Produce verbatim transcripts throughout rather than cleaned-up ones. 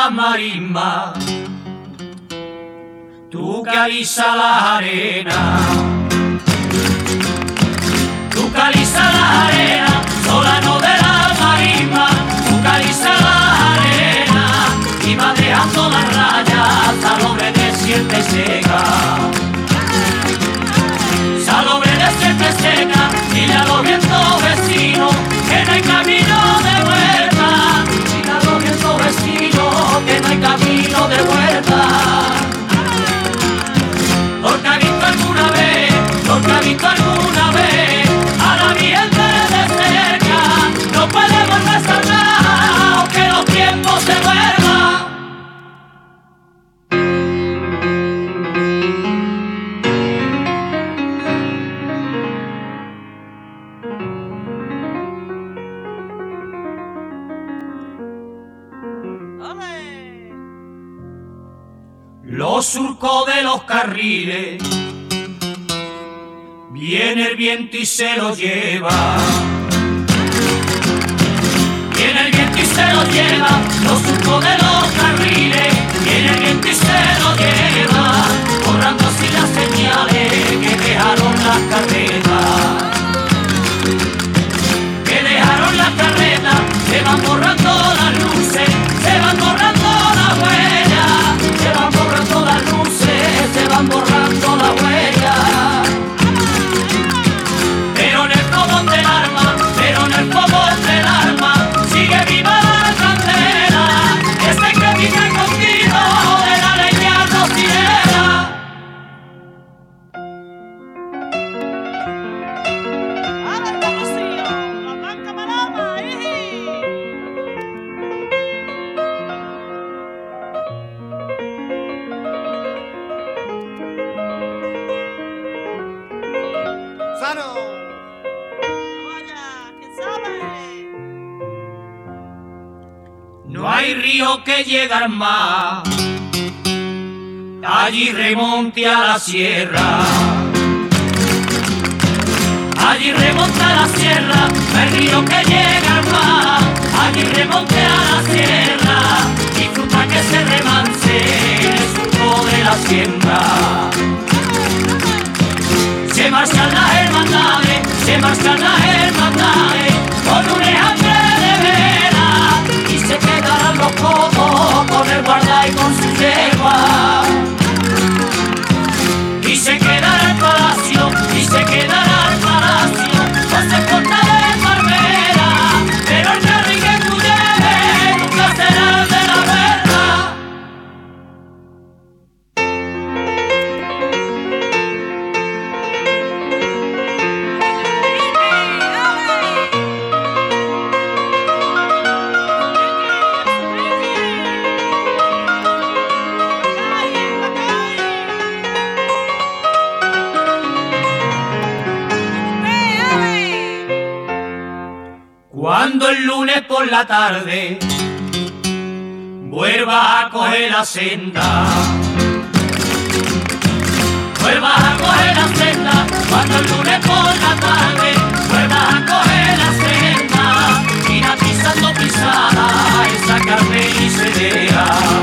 la marisma, tú que alisas la arena, tú que alisas la arena, solano de la marisma, tú que alisas la arena, y va dejando las rayas, salobre de siete seca, salobre de siete seca, dile a los vientos vecinos que no hay camino de vuelta, dile a los vientos vecinos que no hay camino de vuelta. Porque ha visto alguna vez, porque ha visto alguna vez a la Virgen de cerca, no puede volverse atrás, aunque los tiempos se vuelvan. Los surcos de los carriles, viene el viento y se lo lleva. Viene el viento y se lo lleva, los surcos de los carriles, viene el viento y se lo lleva, borrando así las señales que dejaron las carretas. Que dejaron las carretas, se van borrando las luces, se van borrando las huellas, se van borrando las luces, se van borrando las huellas. Pero en el fogón del alma, pero en el fogón del alma, sigue viva la candela, ese que vive contigo de la leña cocinera. No hay río que llegue al mar, allí remonte a la sierra. Allí remonte a la sierra, no hay río que llegue al mar, allí remonte a la sierra, disfruta que se remance en el surco de la siembra. Se marchan las hermandades, se marchan las hermandades, con un hambre de vela, y se quedarán los codos con el guarda y con su yegua. Y se quedará el palacio, y se quedará el palacio, no se corta de palmera, pero el carri que tú lleves nunca será el de la verdad. Cuando el lunes por la tarde vuelvas a coger la senda, vuelvas a coger la senda, cuando el lunes por la tarde vuelvas a coger la senda, mira pisando pisada esa carne y cedera.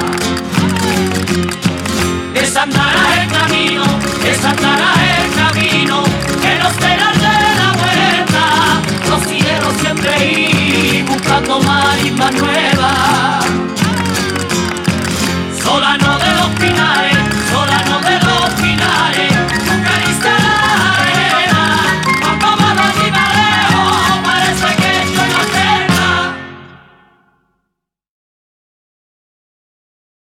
Desandarás el camino, desandarás el camino, que no será de la vuelta, los sideros siempre ir buscando marismas nuevas. Solano de los Pinares,